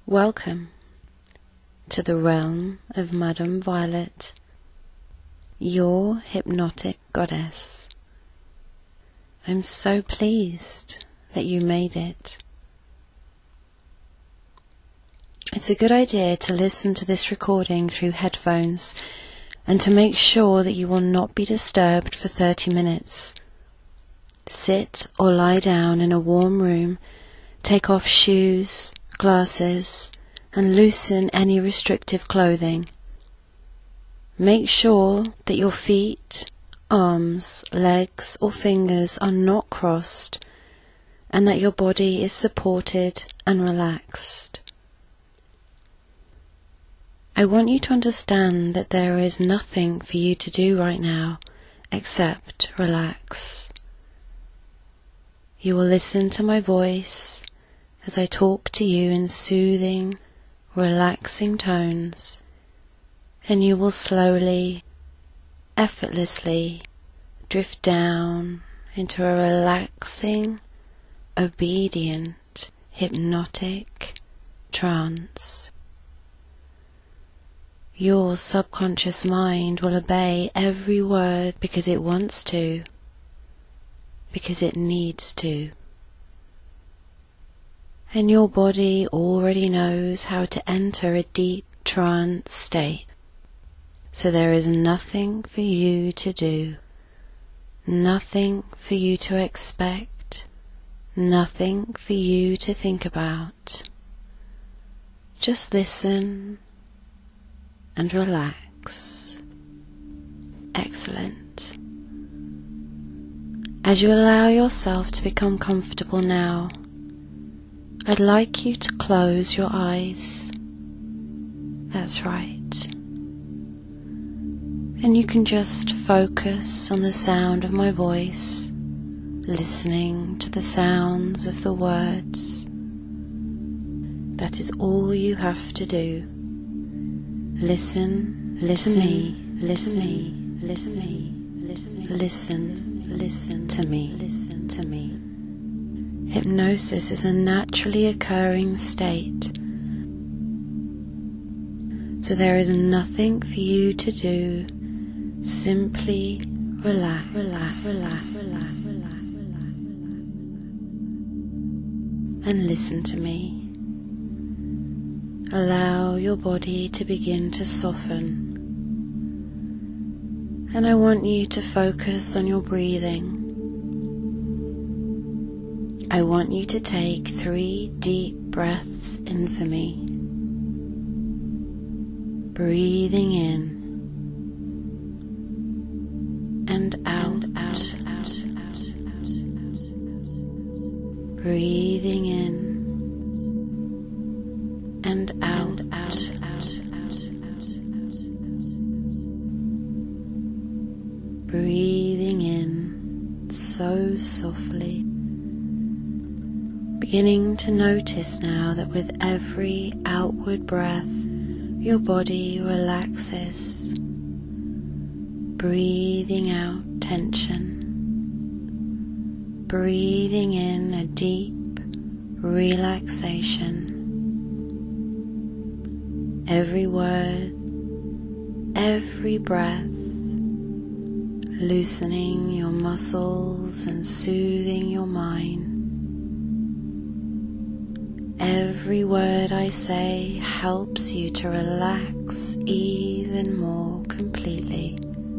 Welcome to the realm of Madame Violet, your hypnotic goddess. I'm so pleased that you made it. It's a good idea to listen to this recording through headphones and to make sure that you will not be disturbed for 30 minutes. Sit or lie down in a warm room, take off shoes, glasses, and loosen any restrictive clothing. Make sure that your feet, arms, legs, or fingers are not crossed and that your body is supported and relaxed. I want you to understand that there is nothing for you to do right now except relax. You will listen to my voice as I talk to you in soothing, relaxing tones, and you will slowly, effortlessly drift down into a relaxing, obedient, hypnotic trance. Your subconscious mind will obey every word because it wants to, because it needs to. And your body already knows how to enter a deep trance state. So there is nothing for you to do, nothing for you to expect, nothing for you to think about. Just listen and relax. Excellent. As you allow yourself to become comfortable now, I'd like you to close your eyes. That's right. And you can just focus on the sound of my voice, listening to the sounds of the words. That is all you have to do. Listen to me, listen to me. Hypnosis is a naturally occurring state, so there is nothing for you to do. Simply relax. And listen to me. Allow your body to begin to soften. And I want you to focus on your breathing. I want you to take 3 deep breaths in for me. Breathing in and out. Breathing in and out. Breathing in so softly. Beginning to notice now that with every outward breath, your body relaxes. Breathing out tension. Breathing in a deep relaxation. Every word, every breath, loosening your muscles and soothing your mind. Every word I say helps you to relax even more completely.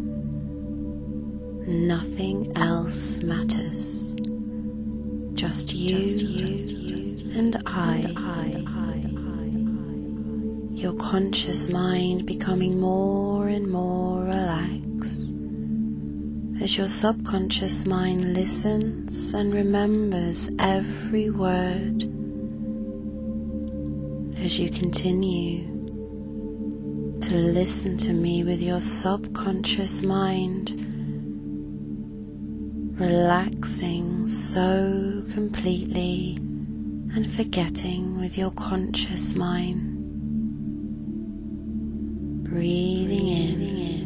Nothing else matters. Just you and I. Your conscious mind becoming more and more relaxed as your subconscious mind listens and remembers every word. As you continue to listen to me with your subconscious mind, relaxing so completely and forgetting with your conscious mind. Breathing in,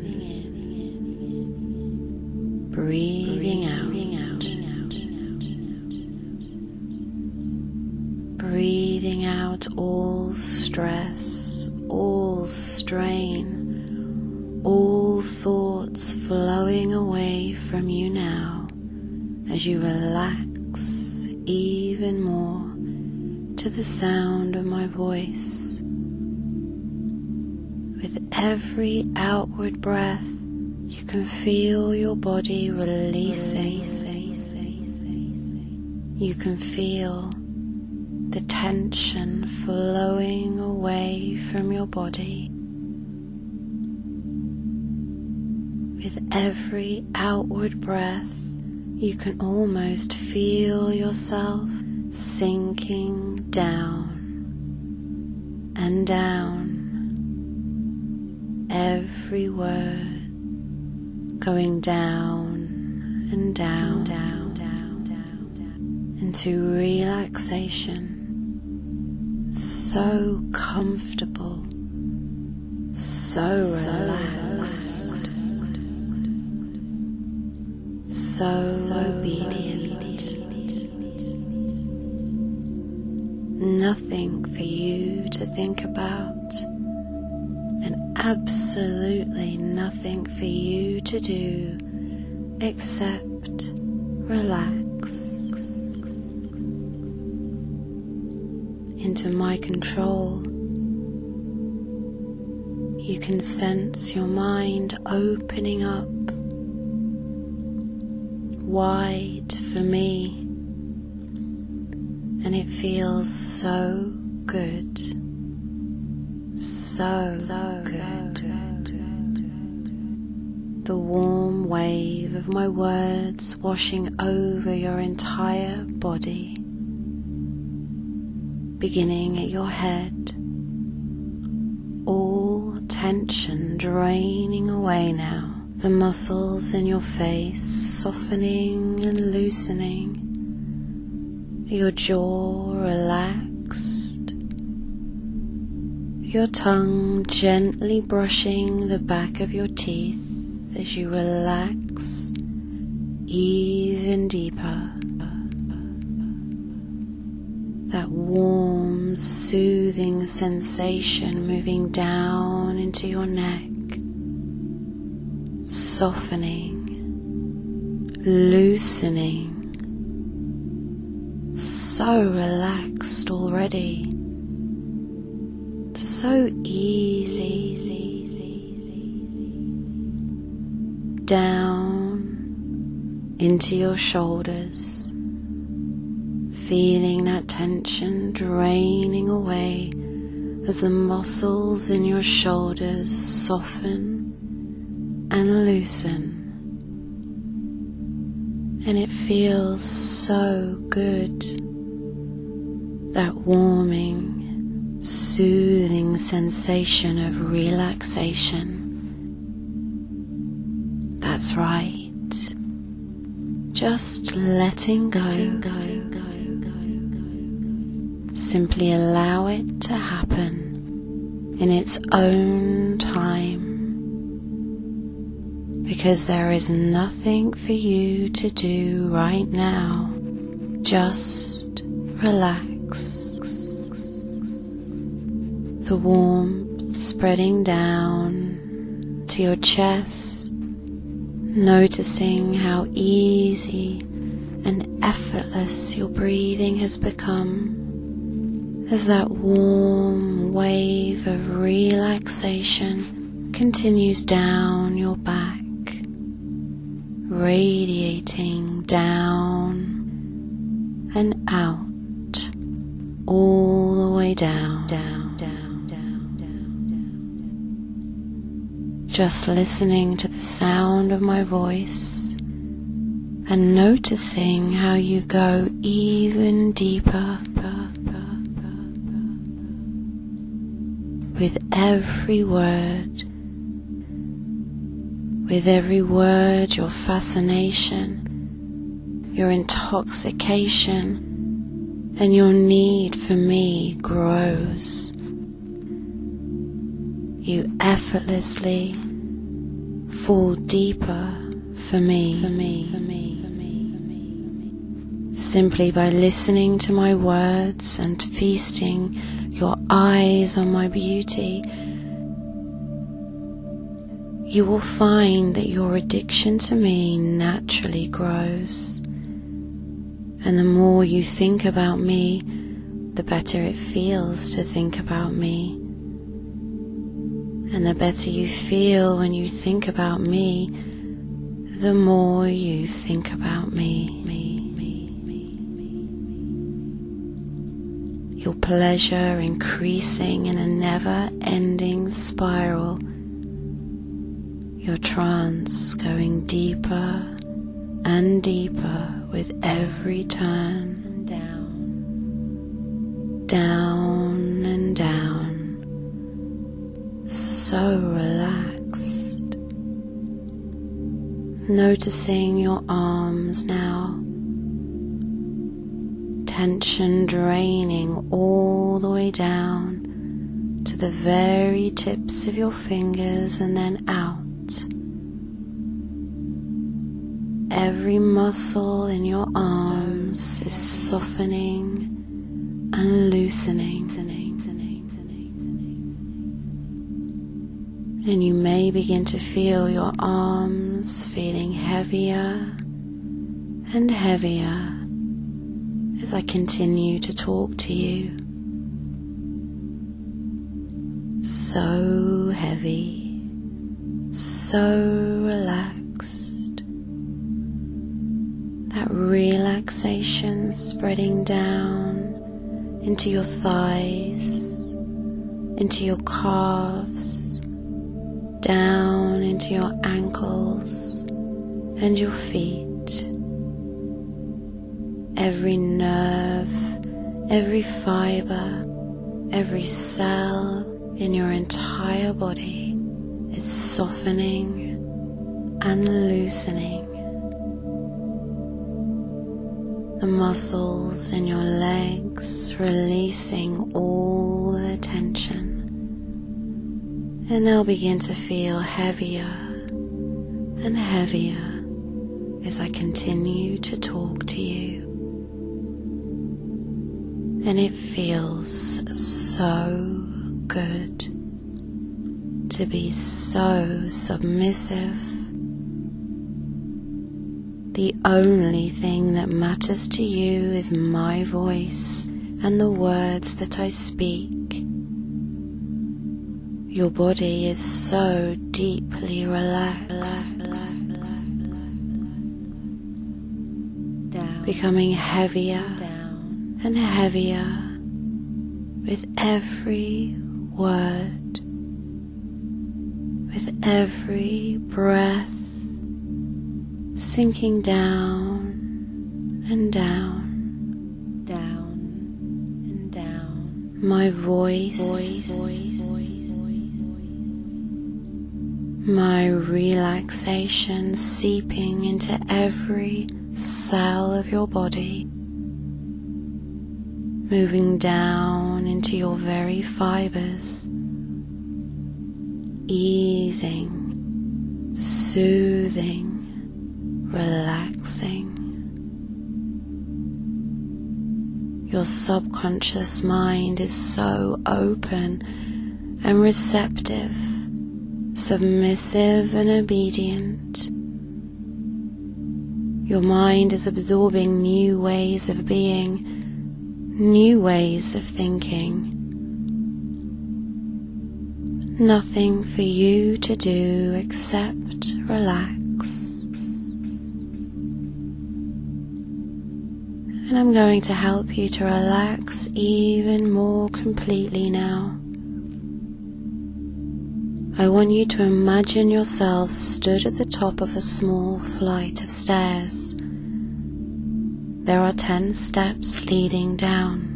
breathing out, breathing out out all stress, all strain, all thoughts flowing away from you now as you relax even more to the sound of my voice. With every outward breath, you can feel your body releasing. You can feel the tension flowing away from your body. With every outward breath, you can almost feel yourself sinking down and down. Every word going down and down, into relaxation. So comfortable, so relaxed, so obedient. Nothing for you to think about, and absolutely nothing for you to do except relax. Into my control. You can sense your mind opening up wide for me, and it feels so good, so good. The warm wave of my words washing over your entire body, beginning at your head, all tension draining away now, the muscles in your face softening and loosening, your jaw relaxed, your tongue gently brushing the back of your teeth as you relax even deeper. That warm, soothing sensation moving down into your neck, softening, loosening, so relaxed already, so easy, down into your shoulders. Feeling that tension draining away as the muscles in your shoulders soften and loosen. And it feels so good, that warming, soothing sensation of relaxation. That's right, just letting go. Simply allow it to happen in its own time, because there is nothing for you to do right now. Just relax. The warmth spreading down to your chest, noticing how easy and effortless your breathing has become, as that warm wave of relaxation continues down your back, radiating down and out, all the way down. Just listening to the sound of my voice and noticing how you go even deeper. With every word, your fascination, your intoxication, and your need for me grows. You effortlessly fall deeper for me. Simply by listening to my words and feasting your eyes on my beauty, you will find that your addiction to me naturally grows. And the more you think about me, the better it feels to think about me. And the better you feel when you think about me, the more you think about me. Your pleasure increasing in a never-ending spiral. Your trance going deeper and deeper with every turn. Down and down. So relaxed. Noticing your arms now. Tension draining all the way down to the very tips of your fingers and then out. Every muscle in your arms is softening and loosening. And you may begin to feel your arms feeling heavier and heavier as I continue to talk to you. So heavy, so relaxed. That relaxation spreading down into your thighs, into your calves, down into your ankles and your feet. Every nerve, every fiber, every cell in your entire body is softening and loosening. The muscles in your legs releasing all the tension, and they'll begin to feel heavier and heavier as I continue to talk to you. And it feels so good to be so submissive. The only thing that matters to you is my voice and the words that I speak. Your body is so deeply relaxed, becoming heavier and heavier with every word, with every breath, sinking down and down, and down. My voice, my relaxation seeping into every cell of your body, moving down into your very fibers, easing, soothing, relaxing. Your subconscious mind is so open and receptive, submissive and obedient. Your mind is absorbing new ways of being, new ways of thinking. Nothing for you to do except relax. And I'm going to help you to relax even more completely now. I want you to imagine yourself stood at the top of a small flight of stairs. There are 10 steps leading down.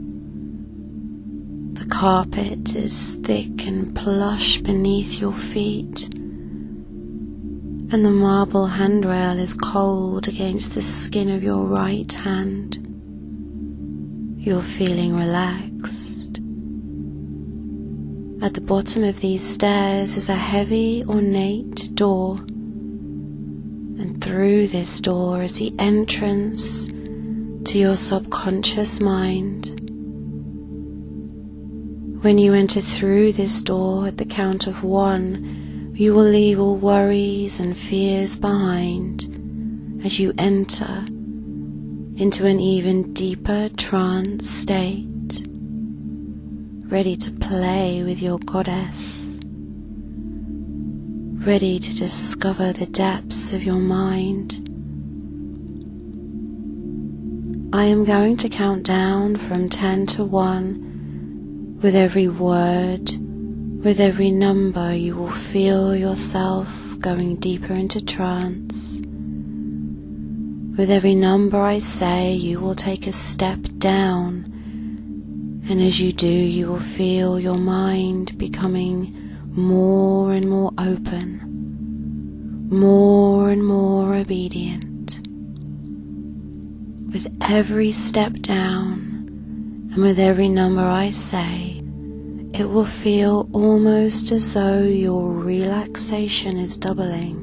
The carpet is thick and plush beneath your feet, and the marble handrail is cold against the skin of your right hand. You're feeling relaxed. At the bottom of these stairs is a heavy, ornate door, and through this door is the entrance to your subconscious mind. When you enter through this door at the count of 1, you will leave all worries and fears behind as you enter into an even deeper trance state, ready to play with your goddess, ready to discover the depths of your mind. I am going to count down from 10 to 1. With every word, with every number, you will feel yourself going deeper into trance. With every number I say, you will take a step down, and as you do, you will feel your mind becoming more and more open, more and more obedient. With every step down, and with every number I say, it will feel almost as though your relaxation is doubling.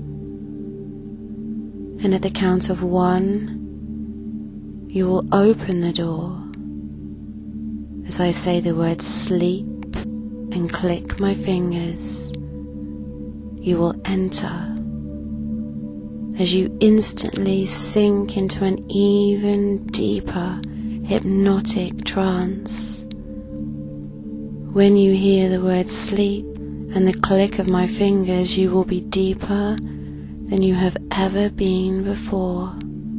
And at the count of 1, you will open the door as I say the word sleep and click my fingers. You will enter as you instantly sink into an even deeper hypnotic trance. When you hear the word sleep and the click of my fingers, you will be deeper than you have ever been before.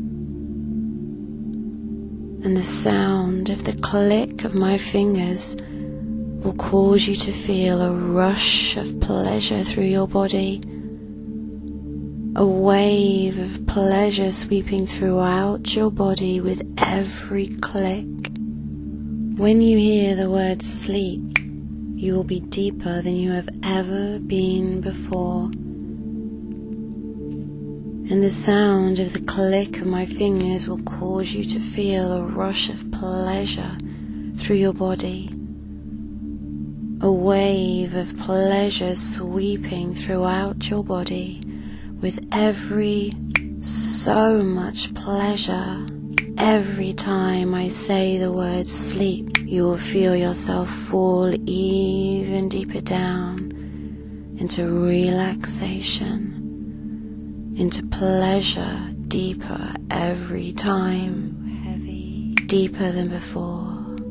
And the sound of the click of my fingers will cause you to feel a rush of pleasure through your body, a wave of pleasure sweeping throughout your body with every click. When you hear the word sleep, you will be deeper than you have ever been before. And the sound of the click of my fingers will cause you to feel a rush of pleasure through your body, a wave of pleasure sweeping throughout your body with every so much pleasure. Every time I say the word sleep, you will feel yourself fall even deeper down into relaxation, into pleasure, deeper every time, deeper than before.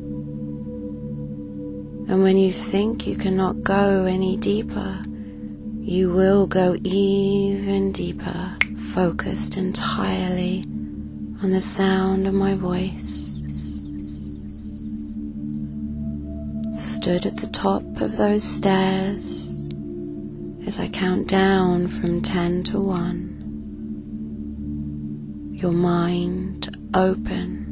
And when you think you cannot go any deeper, you will go even deeper, focused entirely on the sound of my voice. Stood at the top of those stairs as I count down from 10 to 1. Your mind open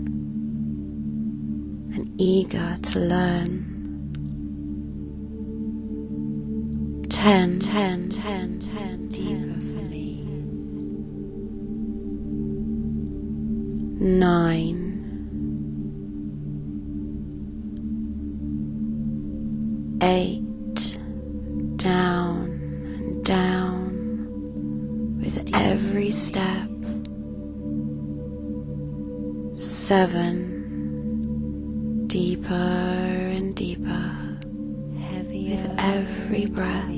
and eager to learn. 10, 10, 10, 10, deeper for me. 9, 8, down and down with every step. 7, deeper and deeper with every breath.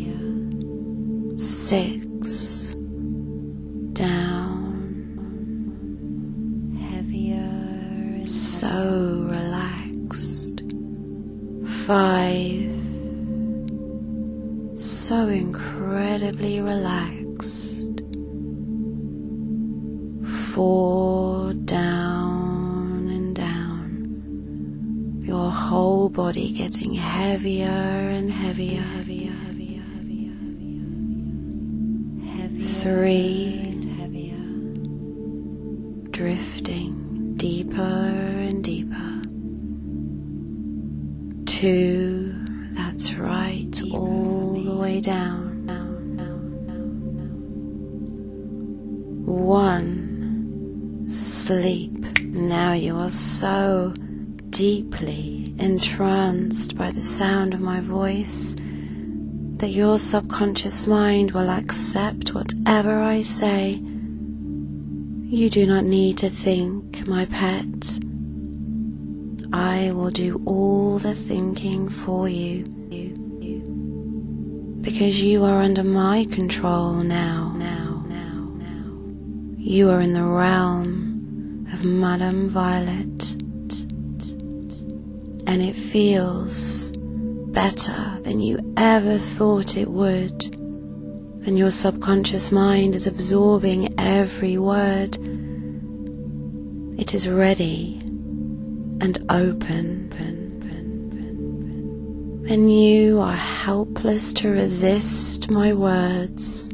6, down, heavier, so relaxed. 5, so incredibly relaxed. 4, down and down, your whole body getting heavier and heavier, heavier, heavier, heavier, heavier, heavier. 3, and heavier, drifting deeper and deeper. 2, that's right, all the way down. 1, sleep. Now you are so deeply entranced by the sound of my voice that your subconscious mind will accept whatever I say. You do not need to think, my pet. I will do all the thinking for you, because you are under my control now. You are in the realm of Madame Violet, and it feels better than you ever thought it would, and your subconscious mind is absorbing every word. It is ready and open, and you are helpless to resist my words.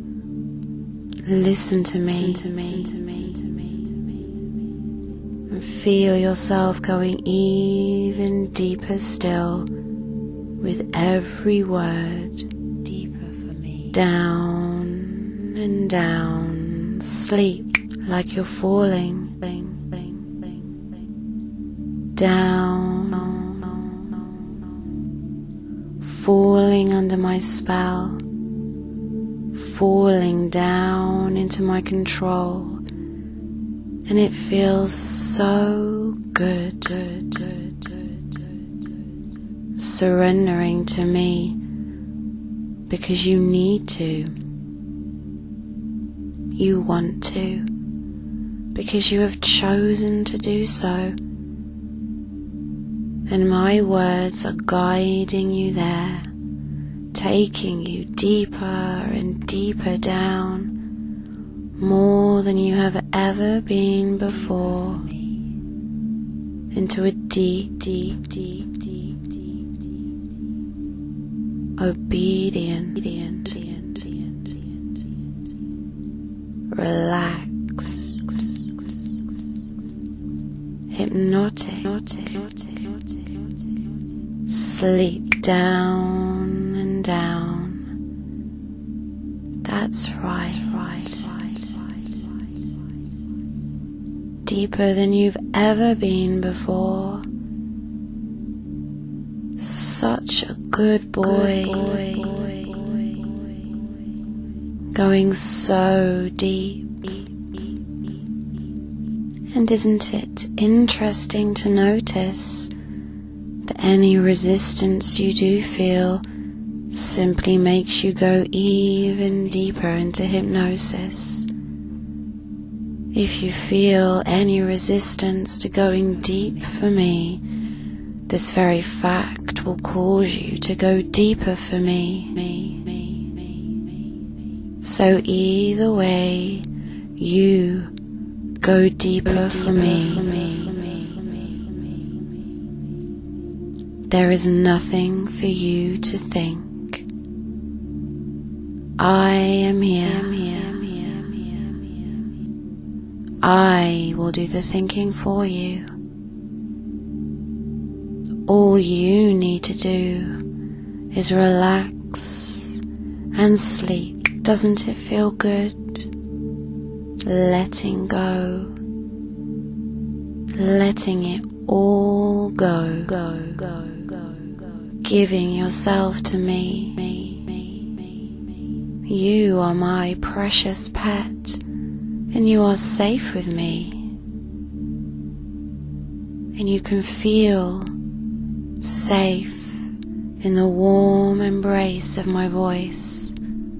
Listen to me, and feel yourself going even deeper still with every word. Deeper for me. Down and down. Sleep like you're falling. Down, falling under my spell, falling down into my control, and it feels so good, surrendering to me because you need to, you want to, because you have chosen to do so. And my words are guiding you there, taking you deeper and deeper down, more than you have ever been before, into a deep, obedient, relaxed, hypnotic, sleep down and down. That's right. Deeper than you've ever been before. Such a good boy. Going so deep. And isn't it interesting to notice that any resistance you do feel simply makes you go even deeper into hypnosis? If you feel any resistance to going deep for me, this very fact will cause you to go deeper for me. So either way, you go deeper for me. There is nothing for you to think. I am here. I will do the thinking for you. All you need to do is relax and sleep. Doesn't it feel good? Letting go. Letting it all go. Giving yourself to me. You are my precious pet, and you are safe with me. And you can feel safe in the warm embrace of my voice.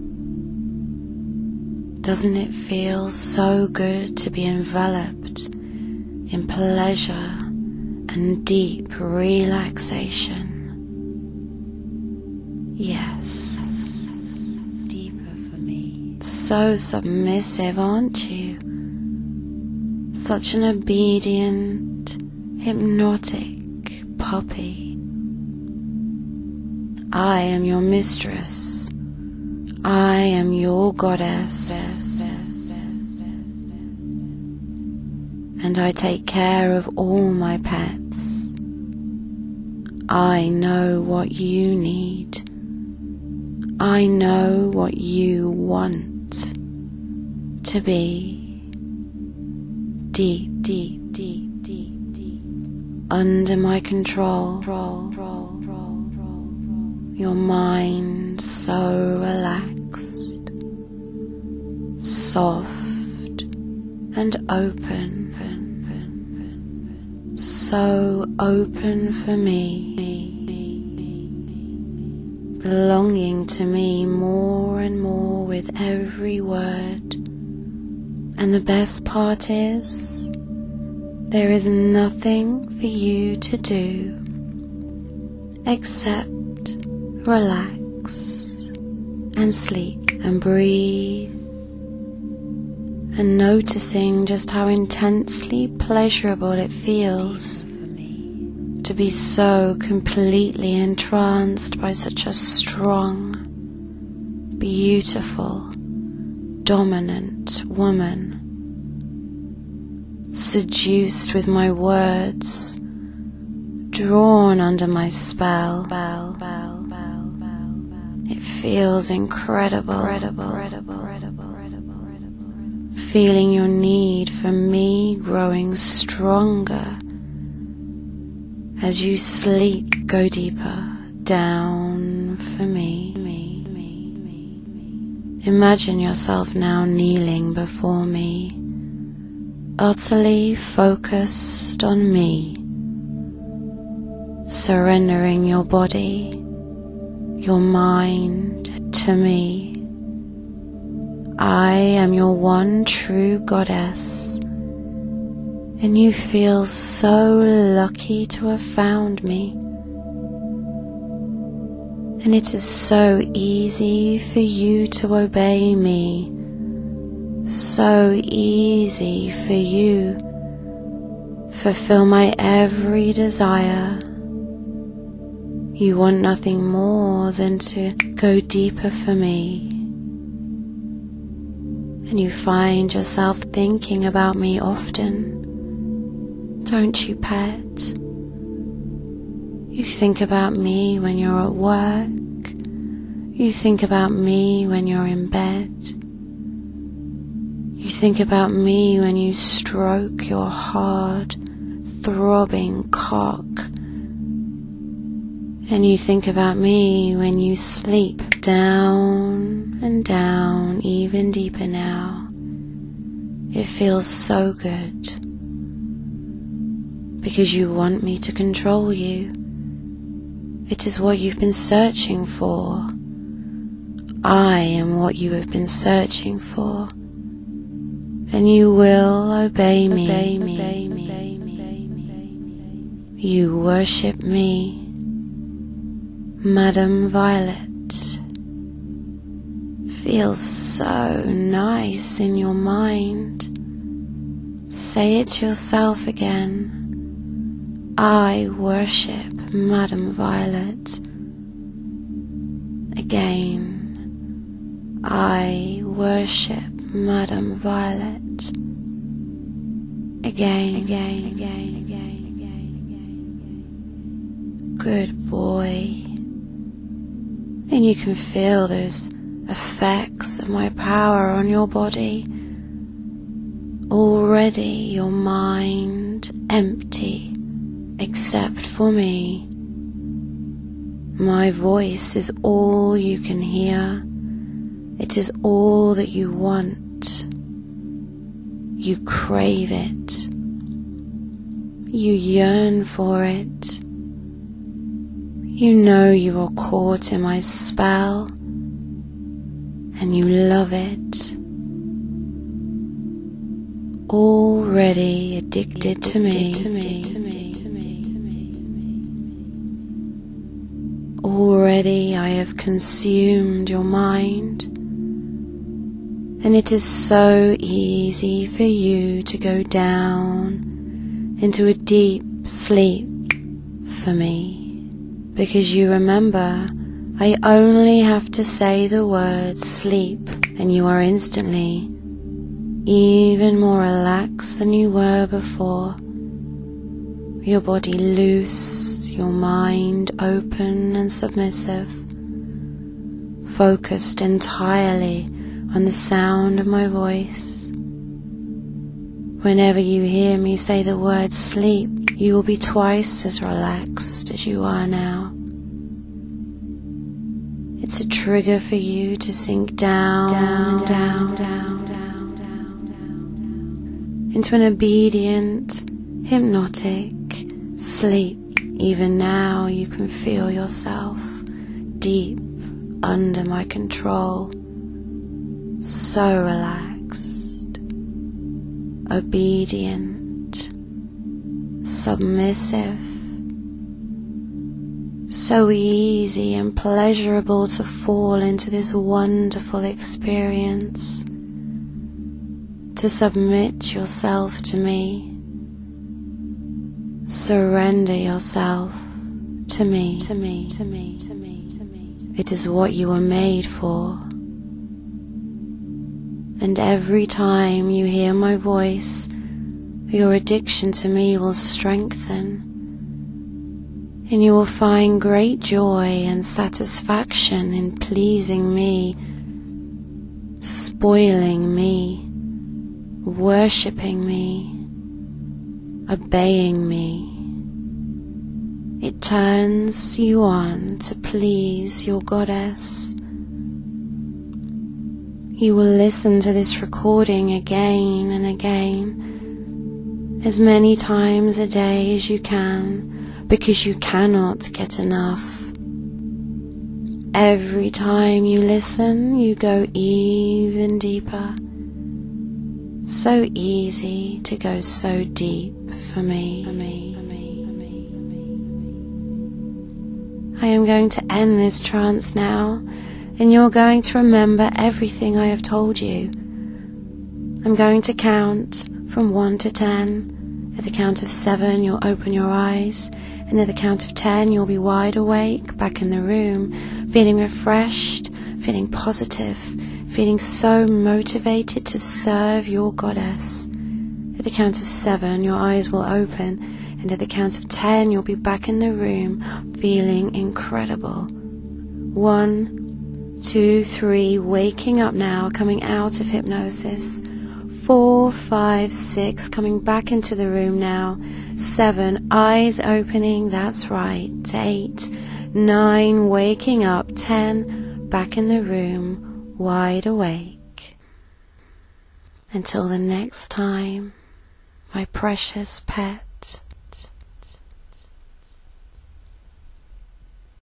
Doesn't it feel so good to be enveloped in pleasure and deep relaxation? Yes. Deeper for me. So submissive, aren't you? Such an obedient, hypnotic puppy. I am your mistress. I am your goddess. And I take care of all my pets. I know what you need. I know what you want to be. Deep, under my control. Your mind so relaxed, soft and open, so open for me, belonging to me more and more with every word. And the best part is, there is nothing for you to do except relax and sleep and breathe, and noticing just how intensely pleasurable it feels to be so completely entranced by such a strong, beautiful, dominant woman, seduced with my words, drawn under my spell. It feels incredible. Feeling your need for me growing stronger as you sleep. Go deeper down for me. Imagine yourself now kneeling before me, utterly focused on me, surrendering your body, your mind to me. I am your one true goddess, and you feel so lucky to have found me. And it is so easy for you to obey me, so easy for you fulfill my every desire. You want nothing more than to go deeper for me. And you find yourself thinking about me often, don't you, pet? You think about me when you're at work. You think about me when you're in bed. You think about me when you stroke your hard, throbbing cock. And you think about me when you sleep down and down, even deeper now. It feels so good, because you want me to control you. It is what you've been searching for. I am what you have been searching for, and you will obey me. You worship me, Madame Violet. Feels so nice in your mind. Say it to yourself again. I worship Madame Violet. Again. I worship Madame Violet. Again. Good boy. And you can feel those effects of my power on your body. Already your mind empty, except for me. My voice is all you can hear. It is all that you want. You crave it. You yearn for it. You know you are caught in my spell, and you love it. Already addicted to me. Already I have consumed your mind, and it is so easy for you to go down into a deep sleep for me. Because you remember, I only have to say the word sleep, and you are instantly even more relaxed than you were before. Your body loose, your mind open and submissive, focused entirely on the sound of my voice. Whenever you hear me say the word sleep, you will be twice as relaxed as you are now. It's a trigger for you to sink down into an obedient, hypnotic, Sleep. Even now you can feel yourself deep under my control, so relaxed, obedient, submissive, so easy and pleasurable to fall into this wonderful experience, to submit yourself to me. Surrender yourself to me. It is what you were made for. And every time you hear my voice, your addiction to me will strengthen, and you will find great joy and satisfaction in pleasing me, spoiling me, worshipping me, obeying me. It turns you on to please your goddess. You will listen to this recording again and again, as many times a day as you can, because you cannot get enough. Every time you listen, you go even deeper. So easy to go so deep for me. I am going to end this trance now, and you're going to remember everything I have told you. I'm going to count from 1 to 10. At the count of 7, you'll open your eyes, and at the count of 10, you'll be wide awake, back in the room, feeling refreshed, feeling positive, feeling so motivated to serve your goddess. At the count of 7, your eyes will open, and at the count of 10, you'll be back in the room, feeling incredible. 1, 2, 3, waking up now, coming out of hypnosis. 4, 5, 6, coming back into the room now. 7, eyes opening, that's right. 8, 9, waking up. 10, back in the room, wide awake. Until the next time, my precious pet.